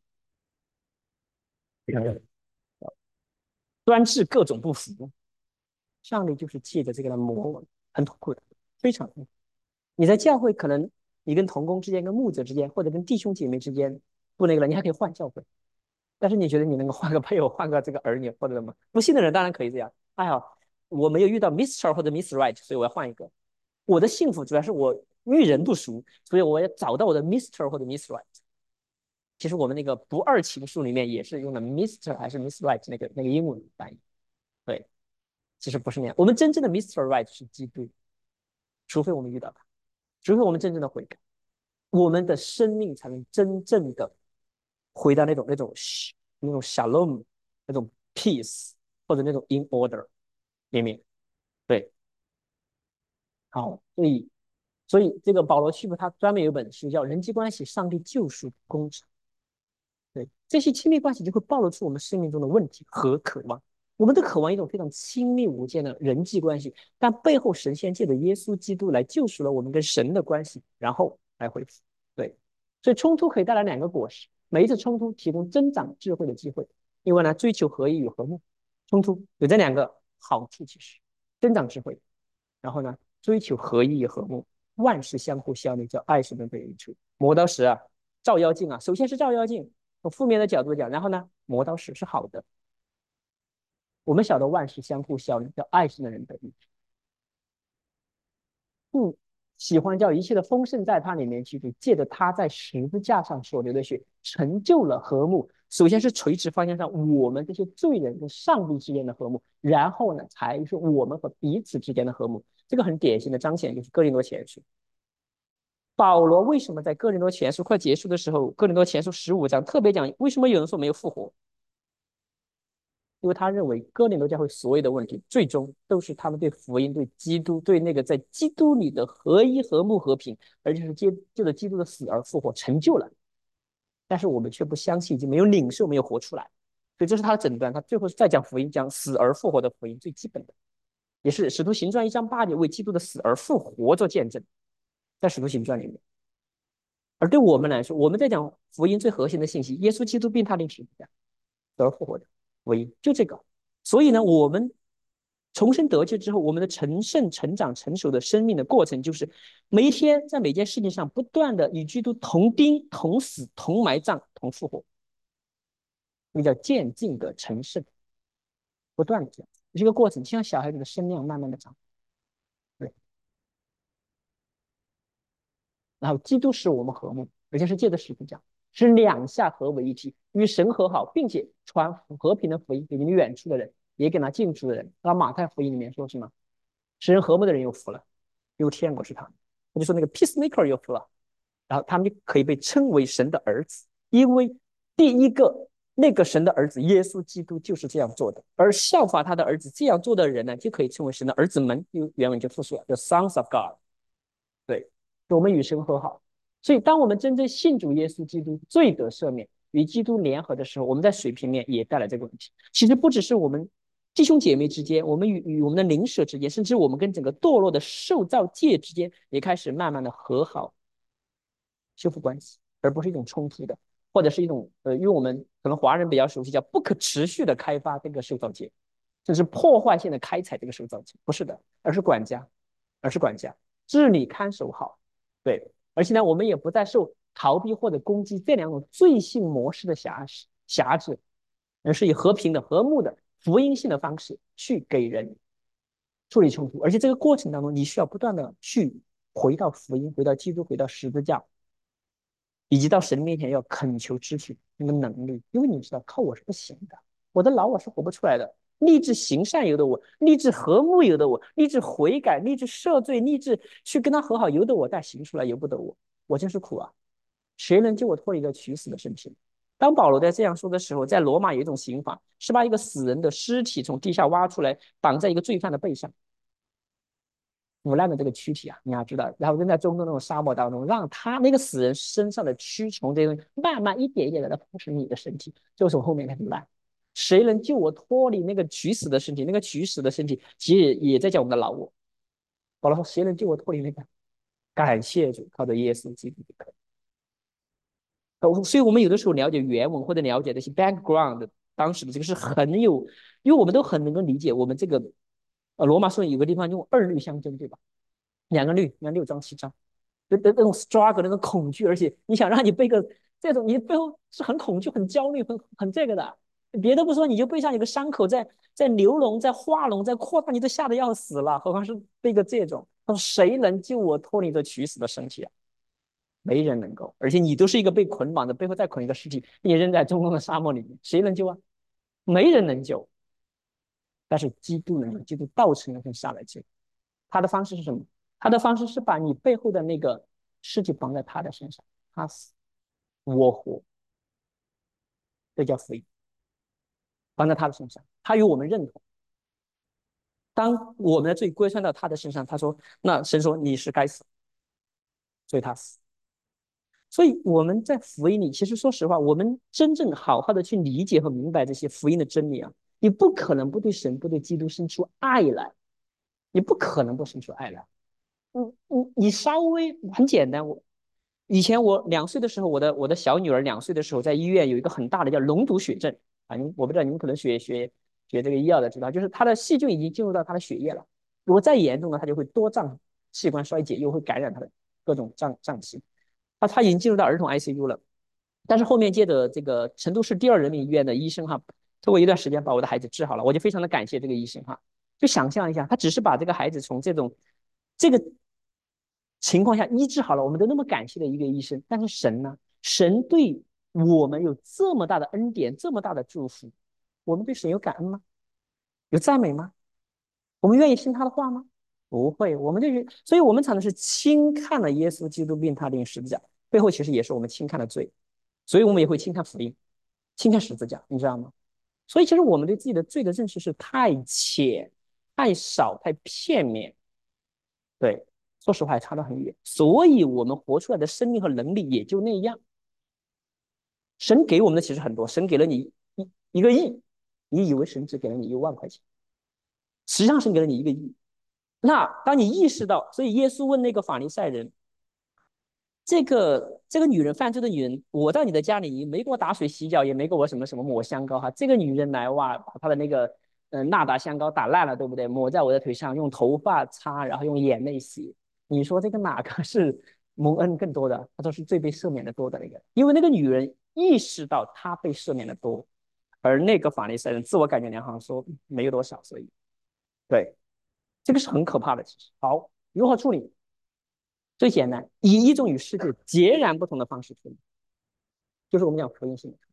的，专治各种不服。上帝就是借着这个来磨我们，很痛苦的，非常痛苦。你在教会可能你跟同工之间、跟牧者之间，或者跟弟兄姐妹之间不那个了，你还可以换教会。但是你觉得你能够换个配偶、换个这个儿女或者什么？不信的人当然可以这样。哎呀，我没有遇到 Mister 或者 Miss Right，所以我要换一个。我的幸福主要是我遇人不熟，所以我要找到我的 Mister 或者 Miss Right。其实我们那个不二情书里面也是用的 Mister 还是 Miss Right 那个那个英文翻译。对，其实不是那样。我们真正的 Mister Right 是基督，除非我们遇到他，除非我们真正的悔改，我们的生命才能真正的回到那种那种那种 shalom 那种 peace 或者那种 in order 里面。对，好，所以所以这个保罗·区普他专门有一本书叫《人际关系：上帝救赎工程》。对，这些亲密关系就会暴露出我们生命中的问题和渴望。我们都渴望一种非常亲密无间的人际关系，但背后神仙借着耶稣基督来救赎了我们跟神的关系，然后来恢复。对，所以冲突可以带来两个果实，每一次冲突提供增长智慧的机会。另外呢，追求合一与和睦，冲突有这两个好处，其实增长智慧，然后呢，追求合一与和睦，万事相互效力，叫爱是能被益处。磨刀石啊，照妖镜啊，首先是照妖镜。从负面的角度讲，然后呢，磨刀石是好的。我们晓得万事相互效力，叫爱心的人得益。不喜欢叫一切的丰盛在他里面去，借着他在十字架上所流的血，成就了和睦。首先是垂直方向上，我们这些罪人跟上帝之间的和睦，然后呢，才是我们和彼此之间的和睦。这个很典型的彰显就是哥林多前书。保罗为什么在哥林多前书快结束的时候，哥林多前书十五章特别讲，为什么有人说没有复活？因为他认为哥林多教会所有的问题，最终都是他们对福音、对基督、对那个在基督里的合一、和睦、和平，而且是借就着基督的死而复活成就了。但是我们却不相信，已经没有领受，没有活出来。所以这是他的诊断。他最后再讲福音，讲死而复活的福音，最基本的，也是使徒行传一章八节为基督的死而复活做见证，在使徒行传里面。而对我们来说，我们在讲福音最核心的信息，耶稣基督并他的十字架，死而复活的福音，就这个。所以呢，我们重生得救之后，我们的成圣、成长、成熟的生命的过程，就是每一天在每件事情上不断的与基督同钉、同死、同埋葬、同复活，那叫渐进的成圣，不断的这样，这个过程，就像小孩子的身量慢慢的长。对，然后基督使我们和睦，而且是借着十字架，是两下合为一体，与神和好，并且传和平的福音给你们远处的人，也给那近处的人。那马太福音里面说什么？使人和睦的人有福了，因为天国是他们。他就说那个 peacemaker 有福了，然后他们就可以被称为神的儿子，因为第一个那个神的儿子耶稣基督就是这样做的，而效法他的儿子这样做的人呢，就可以称为神的儿子们。因为原文就复述了 the sons of God。对，我们与神和好。所以，当我们真正信主耶稣基督，罪得赦免，与基督联合的时候，我们在水平面也带来这个问题。其实不只是我们弟兄姐妹之间，我们与与我们的邻舍之间，甚至我们跟整个堕落的受造界之间，也开始慢慢的和好、修复关系，而不是一种冲突的，或者是一种呃，因为我们可能华人比较熟悉叫不可持续的开发这个受造界，甚至破坏性的开采这个受造界，不是的，而是管家，而是管家。治理看守好，对，而且呢，我们也不再受逃避或者攻击这两种罪性模式的辖辖制，而是以和平的、和睦的、福音性的方式去给人处理冲突。而且这个过程当中，你需要不断的去回到福音，回到基督，回到十字架，以及到神面前要恳求支取那个能力，因为你知道，靠我是不行的，我的老我是活不出来的。 立志行善由得我，立志和睦由得我，立志悔改，立志赦罪，立志去跟他和好由得我，但行出来由不得我。我真是苦啊！谁能救我脱离这取死的身体？当保罗在这样说的时候，在罗马有一种刑法，是把一个死人的尸体从地下挖出来，绑在一个罪犯的背上，腐烂的这个躯体啊，你要知道，然后扔在中东那种沙漠当中，让他那个死人身上的蛆虫这些东西慢慢一点一点的来腐蚀你的身体，就从后面开始烂。谁能救我脱离那个取死的身体？那个取死的身体其实也在讲我们的老我。保罗说：“谁能救我脱离那个？感谢主，靠着耶稣基督就可以。”所以，我们有的时候了解原文或者了解这些 background，当时的这个是很有，因为我们都很能够理解。我们这个呃，罗马书有个地方用二律相争，对吧？两个律，你看六章七章，那那那种 struggle 那种恐惧，而且你想让你背个这种，你背后是很恐惧、很焦虑、很很这个的。别的不说，你就背上有个伤口在在流脓、在化脓、在扩大，你都吓得要死了，何况是背个这种？他说：“谁能救我脱离这取死的身体啊？”没人能够，而且你都是一个被捆绑的，背后再捆一个尸体，你扔在中东的沙漠里面，谁能救啊？没人能救。但是基督能救，基督道成肉身下来救。他的方式是什么？他的方式是把你背后的那个尸体绑在他的身上，他死我活，这叫福音，绑在他的身上，他与我们认同。当我们的罪归算到他的身上，他说：“那神说你是该死，所以他死。”所以我们在福音里，其实说实话，我们真正好好的去理解和明白这些福音的真理啊，你不可能不对神、不对基督生出爱来，你不可能不生出爱来。嗯嗯，你稍微很简单，我以前我两岁的时候，我的我的小女儿两岁的时候，在医院有一个很大的叫脓毒血症啊，你我不知道你们可能学学学这个医药的知道，就是她的细菌已经进入到她的血液了，如果再严重呢，她就会多脏器官衰竭，又会感染她的各种脏脏器。啊，他已经进入到儿童 I C U 了，但是后面接着这个成都市第二人民医院的医生哈，通过一段时间把我的孩子治好了，我就非常的感谢这个医生哈。就想象一下，他只是把这个孩子从这种这个情况下医治好了，我们都那么感谢的一个医生，但是神呢？神对我们有这么大的恩典，这么大的祝福，我们对神有感恩吗？有赞美吗？我们愿意听他的话吗？不会，我们就是，所以我们常常是轻看了耶稣基督并他钉十字架，背后其实也是我们轻看了罪，所以我们也会轻看福音，轻看十字架，你知道吗？所以其实我们对自己的罪的认识是太浅、太少、太片面，对，说实话还差得很远，所以我们活出来的生命和能力也就那样。神给我们的其实很多，神给了你一一个亿，你以为神只给了你一万块钱，实际上神给了你一个亿。那当你意识到，所以耶稣问那个法利赛人，这个这个女人犯罪的女人，我到你的家里，你没给我打水洗脚，也没给我什么什么抹香膏哈。这个女人来哇，把她的那个嗯、呃、纳达香膏打烂了，对不对？抹在我的腿上，用头发擦，然后用眼泪洗。你说这个哪个是蒙恩更多的？他说是最被赦免的多的那个，因为那个女人意识到她被赦免的多，而那个法利赛人自我感觉良好，说没有多少，所以对。这个是很可怕的。其实，好，如何处理？最简单，以一种与世界截然不同的方式处理，就是我们讲福音性的，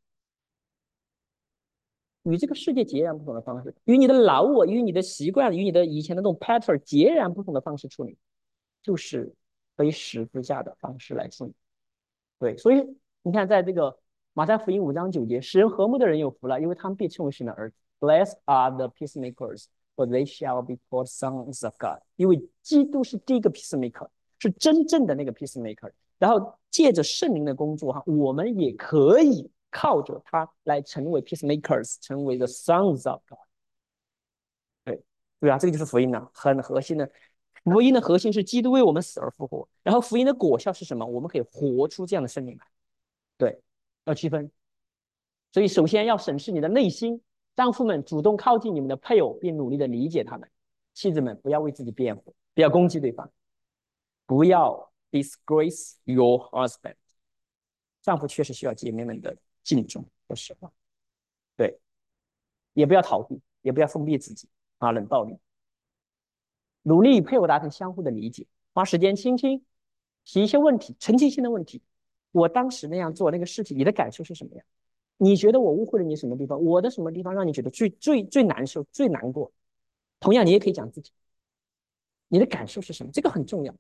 与这个世界截然不同的方式，与你的老我、与你的习惯、与你的以前的那种 pattern 截然不同的方式处理，就是背十字架的方式来处理。对，所以你看，在这个马太福音五章九节，使人和睦的人有福了，因为他们被称为神的儿子。Blessed are the peacemakers, for they shall be called sons of God。因为基督是第一个 peacemaker，是真正的那个 peacemaker。然后借着圣灵的工作哈，我们也可以靠着他来成为 peacemakers，成为 the sons of God。对，对啊，这个就是福音呢，很核心的。福音的核心是基督为我们死而复活，然后福音的果效是什么？我们可以活出这样的生命来。对，要区分。所以首先要审视你的内心，丈夫们主动靠近你们的配偶，并努力的理解他们；妻子们不要为自己辩护，不要攻击对方，不要 disgrace your husband。丈夫确实需要姐妹们的敬重和实话，对，也不要逃避，也不要封闭自己啊，冷暴力，努力与配偶达成相互的理解，花时间倾听，提一些问题，澄清性的问题。我当时那样做那个事情，你的感受是什么呀？ 你觉得我误会了你什么地方？我的什么地方让你觉得最最最难受、最难过？同样，你也可以讲自己，你的感受是什么？这个很重要。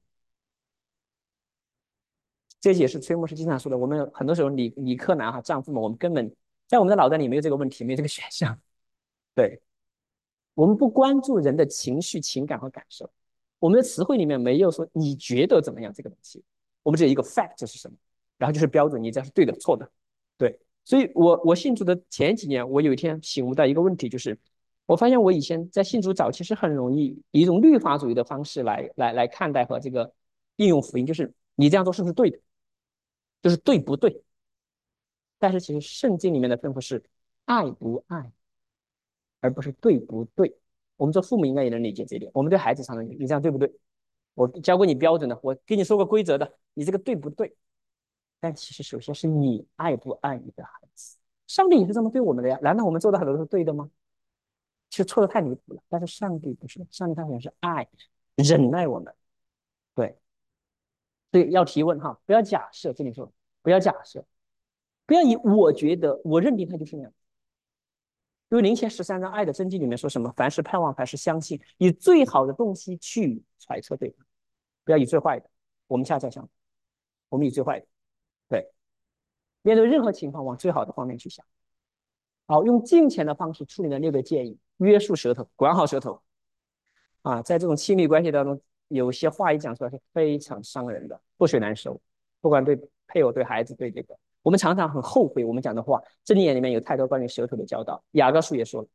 这也是崔牧师经常说的。我们很多时候理理科男哈，丈夫们，我们根本在我们的脑袋里没有这个问题，没有这个选项。对，我们不关注人的情绪、情感和感受。我们的词汇里面没有说你觉得怎么样这个东西，我们只有一个 fact 是什么，然后就是标准，你这是对的、错的。对，所以我我信主的前几年，我有一天醒悟到一个问题，就是我发现我以前在信主早期是很容易以一种律法主义的方式来来来看待和这个应用福音，就是你这样做是不是对的，就是对不对？但是其实圣经里面的吩咐是爱不爱，而不是对不对。我们做父母应该也能理解这一点。我们对孩子常常你这样对不对？我教过你标准的，我跟你说过规则的，你这个对不对？但其实首先是你爱不爱你的孩子。上帝也是这么对我们的呀，难道我们做的很多都是对的吗？其实错的太离谱了。但是上帝不是，上帝他好像是爱、忍耐我们。对，所以要提问哈，不要假设，这里说不要假设，不要以我觉得我认定他就是那样。因为林前十三章爱的真谛里面说什么？凡是盼望，凡是相信，以最好的东西去揣测对方，不要以最坏的。我们恰恰相反，我们以最坏的。对，面对任何情况，往最好的方面去想。好，用金钱的方式处理的六个建议：约束舌头，管好舌头啊。在这种亲密关系当中，有些话一讲出来是非常伤人的，覆水难收。不管对配偶、对孩子、对这个，我们常常很后悔我们讲的话。箴言里面有太多关于舌头的教导。雅各书也说了，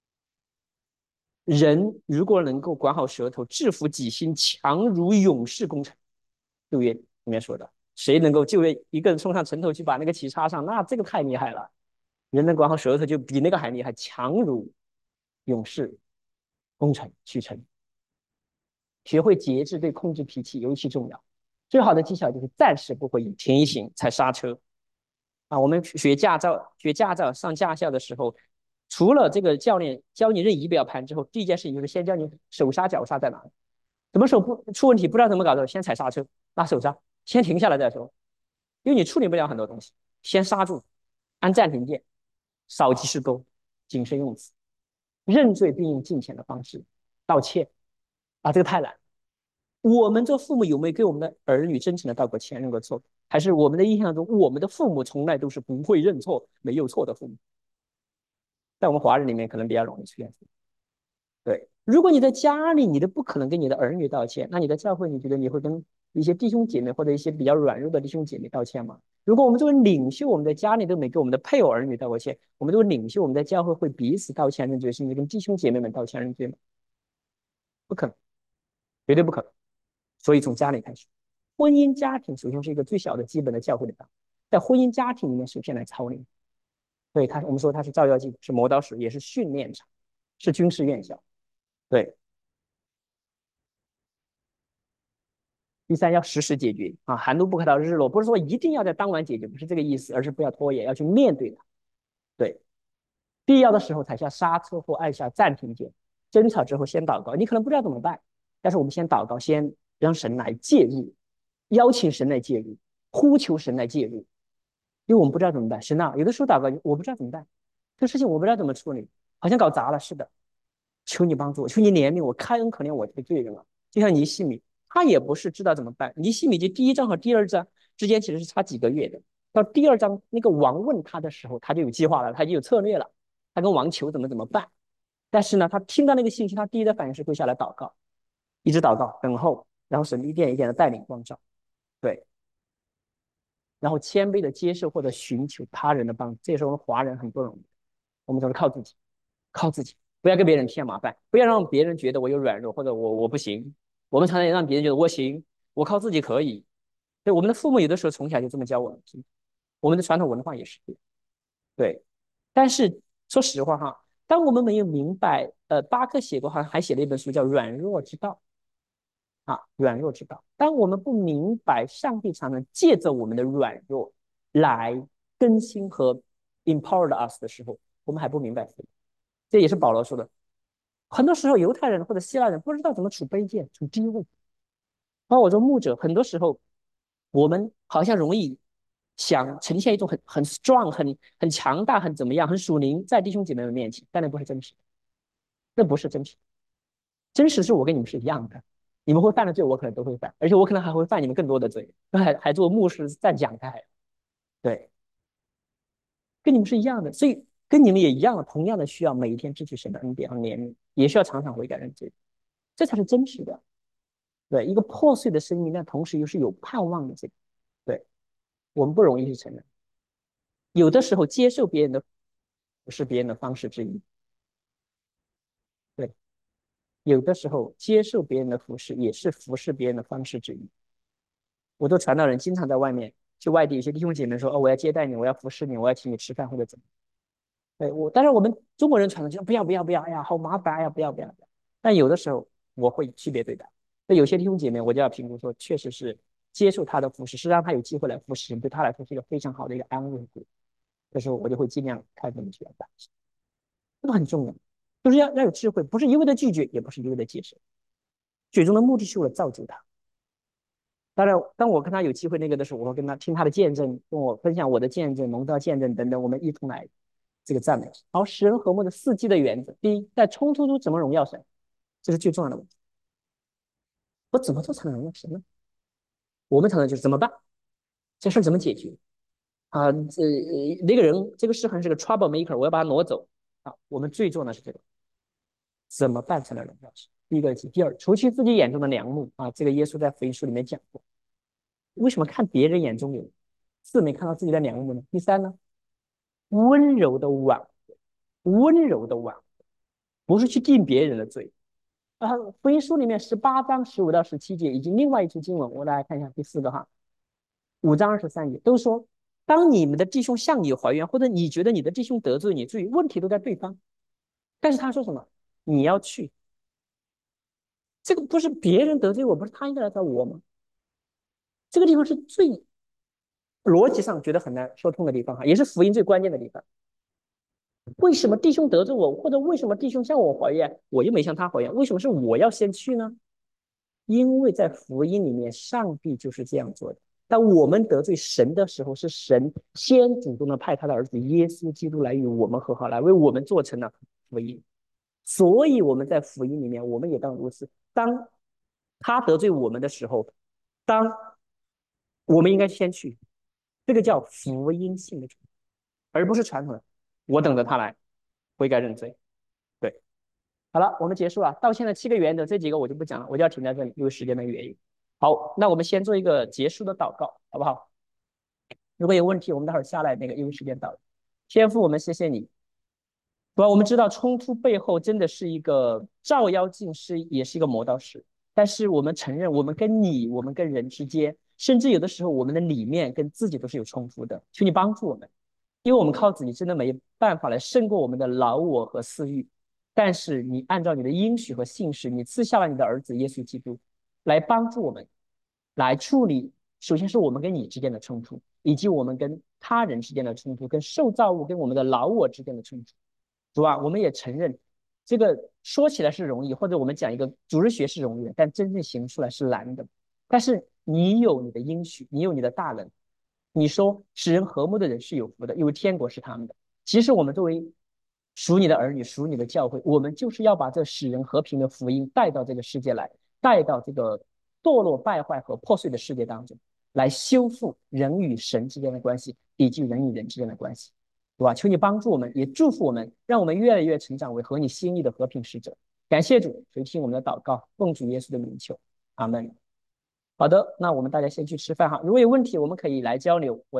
人如果能够管好舌头，制服己心，强如勇士攻城。旧约里面说的，谁能够就约一个人冲上城头去把那个旗插上，那这个太厉害了。人能管好舌头，就比那个还厉害，强如勇士攻城取城。学会节制，对控制脾气尤其重要。最好的技巧就是暂时不回应，停一停，踩刹车。啊，我们学驾照、学驾照、上驾校的时候，除了这个教练教你认仪表盘之后，第一件事情就是先教你手刹、脚刹在哪里。什么时候不出问题，不知道怎么搞的，先踩刹车，拉手刹，先停下来再说，因为你处理不了很多东西，先刹住，按暂停键，少即是多，谨慎用词，认罪并用金钱的方式道歉啊，这个太难。我们做父母有没有给我们的儿女真诚的道过歉、认过错？还是我们的印象中，我们的父母从来都是不会认错、没有错的父母？在我们华人里面，可能比较容易出现。对，如果你在家里，你都不可能跟你的儿女道歉，那你在教会，你觉得你会跟一些弟兄姐妹或者一些比较软弱的弟兄姐妹道歉吗？如果我们作为领袖，我们在家里都没给我们的配偶儿女道过歉，我们作为领袖，我们在教会会彼此道歉认罪，甚至跟弟兄姐妹们道歉认罪吗？不可能，绝对不可能。所以从家里开始，婚姻家庭首先是一个最小的基本的教会的档，在婚姻家庭里面首先来操练。对他，我们说他是照妖镜，是磨刀石，也是训练场，是军事院校。对，第三要实时解决啊，寒露不可到日落，不是说一定要在当晚解决，不是这个意思，而是不要拖延，要去面对它。对，必要的时候踩下刹车或按下暂停键。争吵之后先祷告，你可能不知道怎么办，但是我们先祷告，先让神来介入，邀请神来介入，呼求神来介入，因为我们不知道怎么办。神啊，有的时候祷告我不知道怎么办，这个事情我不知道怎么处理，好像搞砸了似的，求你帮助我，求你怜悯我，开恩可怜我这个罪人啊！就像尼西米，他也不是知道怎么办。尼西米记第一章和第二章之间其实是差几个月的，到第二章那个王问他的时候，他就有计划了，他就有策略了，他跟王求怎么怎么办。但是呢，他听到那个信息，他第一的反应是跪下来祷告，一直祷告，等候，然后神一点一点的带领光照，对，然后谦卑的接受或者寻求他人的帮助，这也是我们华人很不容易，我们都是靠自己，靠自己，不要给别人添麻烦，不要让别人觉得我有软弱或者我我不行。我们常常也让别人觉得我行，我靠自己可以。对，我们的父母有的时候从小就这么教我们，我们的传统文化也是这样。对，但是说实话哈，当我们没有明白，呃，巴克写过，好像还写了一本书叫《软弱之道》啊，《软弱之道》。当我们不明白上帝常常借着我们的软弱来更新和 empower us 的时候，我们还不明白。这也是保罗说的。很多时候，犹太人或者希腊人不知道怎么处卑贱、处低位。包括我做牧者，很多时候我们好像容易想呈现一种很很 strong、很很强大、很怎么样、很属灵，在弟兄姐妹们面前，但那不是真实，那不是真实。真实是我跟你们是一样的，你们会犯的罪，我可能都会犯，而且我可能还会犯你们更多的罪，还还做牧师在讲台，对，跟你们是一样的，所以跟你们也一样的，同样的需要每一天支取神的恩典和怜悯，也需要常常悔改认罪，这才是真实的。对，一个破碎的生命，但同时又是有盼望的这个，对我们不容易去承认。有的时候接受别人的不是别人的方式之一，对，有的时候接受别人的服侍也是服侍别人的方式之一。我做传道人，经常在外面去外地，有些弟兄姐妹说：“哦，我要接待你，我要服侍你，我要请你吃饭或者怎么。”对我，但是我们中国人传统就不要不要不要，哎呀，好麻烦，哎呀，不要不要不要。但有的时候我会区别对待，那有些弟兄姐妹，我就要评估说，确实是接受他的服侍，是让他有机会来服侍，对他来说是一个非常好的一个安慰。这时候我就会尽量看怎么去办，这个很重要，就是要要有智慧，不是一味的拒绝，也不是一味的接受，最终的目的是为了造就他。当然，当我跟他有机会那个的时候，我会跟他听他的见证，跟我分享我的见证、蒙召见证等等，我们一同来这个赞美。好，使人和睦的四基的原则：第一，在冲突中怎么荣耀神，这是最重要的问题。我怎么做才能荣耀神呢？我们常常就是怎么办？这事怎么解决？啊，这那个人这个事很是个 trouble maker，我要把他挪走啊。我们最重要的是这个，怎么办才能荣耀神？第一个题，第二，除去自己眼中的梁木啊，这个耶稣在福音书里面讲过。为什么看别人眼中有刺，没看到自己的梁木呢？第三呢，温柔的挽温柔的挽不是去定别人的罪啊。福音书里面十八章十五到十七节，以及另外一处经文，我大家看一下第四个哈，五章二十三节都说，当你们的弟兄向你还愿，或者你觉得你的弟兄得罪你，注意问题都在对方，但是他说什么？你要去，这个不是别人得罪我，不是他应该来找我吗？这个地方是最逻辑上觉得很难说通的地方哈，也是福音最关键的地方。为什么弟兄得罪我，或者为什么弟兄向我还愿，我又没向他还愿？为什么是我要先去呢？因为在福音里面，上帝就是这样做的。当我们得罪神的时候，是神先主动的派他的儿子耶稣基督来与我们和好，来为我们做成了福音。所以我们在福音里面，我们也当如此。当他得罪我们的时候，当我们应该先去，这个叫福音性的主，而不是传统的我等着他来悔改认罪。对，好了，我们结束了。道歉的七个原则，这几个我就不讲了，我就要停在这里，因为时间的原因。好，那我们先做一个结束的祷告，好不好？如果有问题，我们待会儿下来那个，因为时间到了。天父，我们谢谢你。对吧？我们知道冲突背后真的是一个照妖镜，是也是一个磨刀石。但是我们承认，我们跟你，我们跟人之间，甚至有的时候我们的里面跟自己都是有冲突的。求你帮助我们，因为我们靠自己真的没办法来胜过我们的老我和私欲。但是你按照你的应许和信实，你赐下了你的儿子耶稣基督，来帮助我们，来处理。首先是我们跟你之间的冲突，以及我们跟他人之间的冲突，跟受造物跟我们的老我之间的冲突。主啊，我们也承认，这个说起来是容易，或者我们讲一个主日学是容易的，但真正行出来是难的。但是你有你的应许，你有你的大能，你说使人和睦的人是有福的，因为天国是他们的。其实我们作为属你的儿女，属你的教会，我们就是要把这使人和平的福音带到这个世界来，带到这个堕落败坏和破碎的世界当中，来修复人与神之间的关系，以及人与人之间的关系。对吧？求你帮助我们，也祝福我们，让我们越来越成长为合你心意的和平使者。感谢主，垂听我们的祷告，奉主耶稣的名求，阿门。好的，那我们大家先去吃饭哈。如果有问题，我们可以来交流。我